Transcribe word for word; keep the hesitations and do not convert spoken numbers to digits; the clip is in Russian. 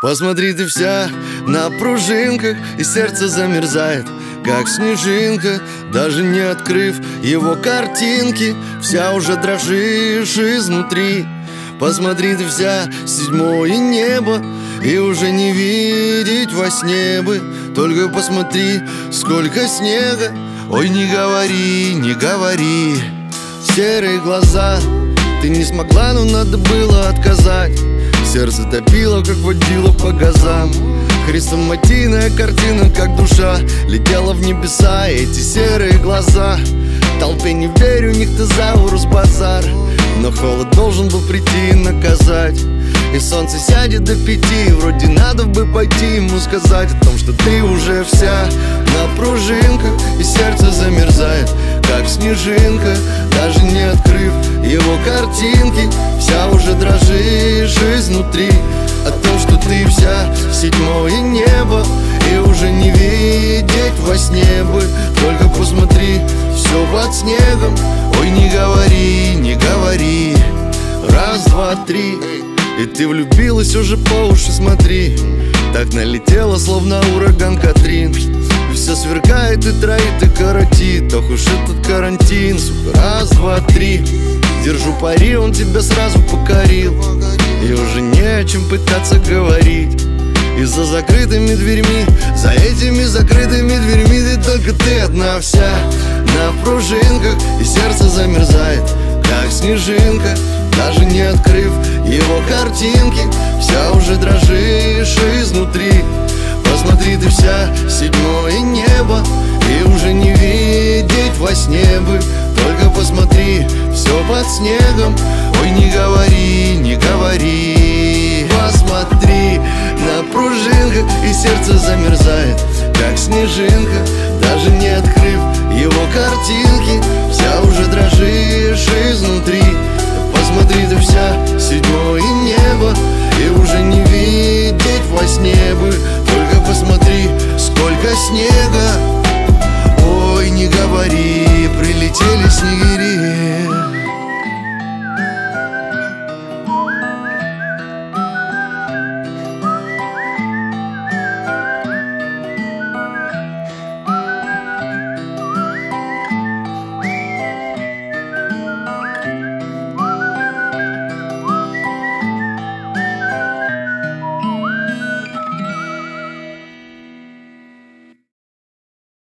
Посмотри, ты вся на пружинках, и сердце замерзает, как снежинка. Даже не открыв его картинки, вся уже дрожишь изнутри. Посмотри, ты вся седьмое небо, и уже не видеть во сне бы. Только посмотри, сколько снега. Ой, не говори, не говори. Серые глаза, ты не смогла, но надо было отказать. Сердце топило, как водило по газам. Хрестоматийная картина, как душа летела в небеса. Эти серые глаза, толпе не верю, у них тезаурус базар. Но холод должен был прийти и наказать. И солнце сядет до пяти, вроде надо бы пойти ему сказать о том, что ты уже вся на пружинках, и сердце замерзает, как снежинка. Даже не открыв его картинки, вся уже дрожишь изнутри. О том, что ты вся седьмое небо, и уже не видеть во сне бы. Только посмотри, все под снегом. Ой, не говори, не говори. Раз, два, три. И ты влюбилась уже по уши, смотри. Так налетела, словно ураган Катрин. И все сверкает и троит и коротит. Ох уж этот карантин, сука. Раз, два, три. Держу пари, он тебя сразу покорил. И уже не о чем пытаться говорить. И за закрытыми дверьми, за этими закрытыми дверьми, ты только ты одна вся на пружинках, и сердце замерзает, как снежинка. Даже не открыв его картинки, вся уже дрожишь изнутри. Посмотри, ты вся седьмое небо, и уже не видеть во сне бы. Только посмотри, все под снегом. Ой, не говори, не говори. Посмотри, на пружинках, и сердце замерзает, как снежинка. Даже не открыв его картинки, вся уже дрожишь изнутри. Посмотри, ты вся